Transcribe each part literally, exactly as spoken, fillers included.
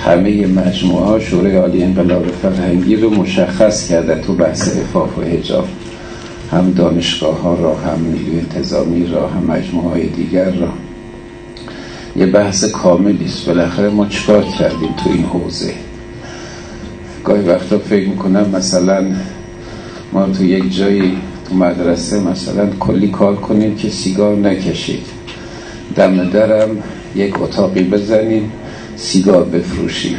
همه مجموعه ها شورای عالی انقلاب فرهنگی رو مشخص کرده تو بحث عفاف و حجاب، هم دانشگاه ها را، هم نیروی انتظامی را، هم مجموعه های دیگر را. یه بحث کاملی است. بالاخره ما چیکار کردیم تو این حوزه؟ گاهی وقتا فکر میکنم مثلا ما تو یک جایی تو مدرسه مثلا کلی کار کنیم که سیگار نکشید، دم درم یک اتاقی بزنیم سیگار بفروشیم.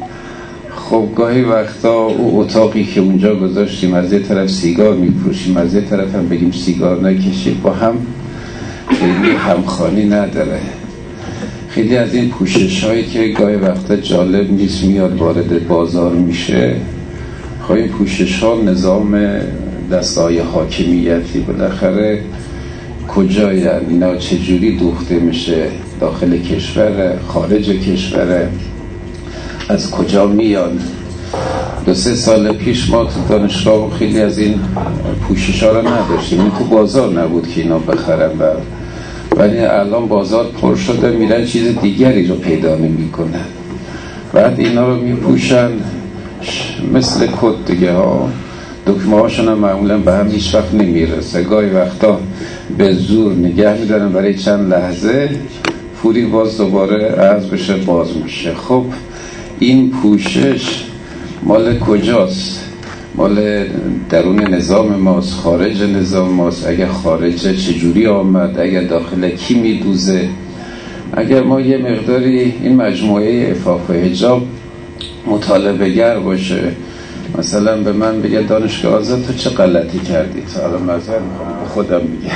خب گاهی وقتا او اتاقی که اونجا گذاشتیم از یه طرف سیگار میفروشیم، از یه طرف هم بگیم سیگار نکشید، با هم خیلی همخوانی نداره. خیلی از این پوشش هایی که گاهی وقتا جالب نیست میاد وارد بازار میشه، خب این پوشش ها نظام دستگاه حاکمیتی بالاخره کجاین؟ اینا چجوری دوخته میشه؟ داخل کشور، خارج کشور، از کجا میان؟ دو سه سال پیش ما تو دانشگاه خیلی از این پوشش ها رو نداشتیم، این تو بازار نبود که اینا بخرن، ولی الان بازار پر شده، میرن چیز دیگری رو پیدا نمی کنن، بعد اینا رو میپوشن مثل کد دیگه ها. دکمه هاشون هم معمولا به هم هیچ وقت نمیرسه، گاهی وقتا به زور نگه میدارن برای چند لحظه، فوری باز دوباره عرض بشه باز میشه. خب این پوشش مال کجاست؟ مال درون نظام ماست، خارج نظام ماست؟ اگر خارجه چجوری آمد؟ اگر داخل کی میدوزه؟ اگر ما یه مقداری این مجموعه عفاف و حجاب مطالبه گر باشه، مثلا به من بگه دانشگاه آزاد تو چه غلطی کردی؟ تا حالا مظهر میخوام خودم میگه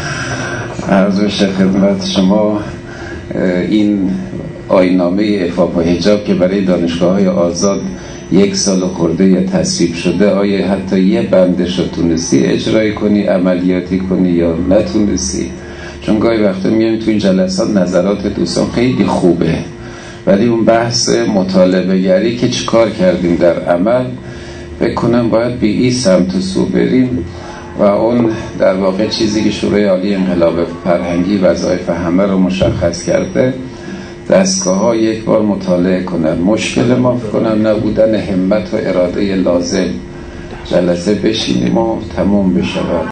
عرض بشه خدمت شما، این آیین‌نامه عفاف و حجاب که برای دانشگاه های آزاد یک سال خورده یا تصویب شده، آیا حتی یه بندش رو تونستی اجرایی کنی، عملیاتی کنی یا نتونستی؟ چون گاهی وقتا میگیم تو این جلسات نظرات دوستان خیلی خوبه، ولی اون بحث مطالبه گری که چیکار کردیم در عمل، فکر کنم باید به این سمت و سو بریم و اون در واقع چیزی که شورای عالی انقلاب فرهنگی وظایف همه رو مشخص کرده، دستگاه ها یک بار مطالعه کنن. مشکل ما فکر کنم نبودن همت و اراده لازم، جلسه بشینیم و تموم بشه.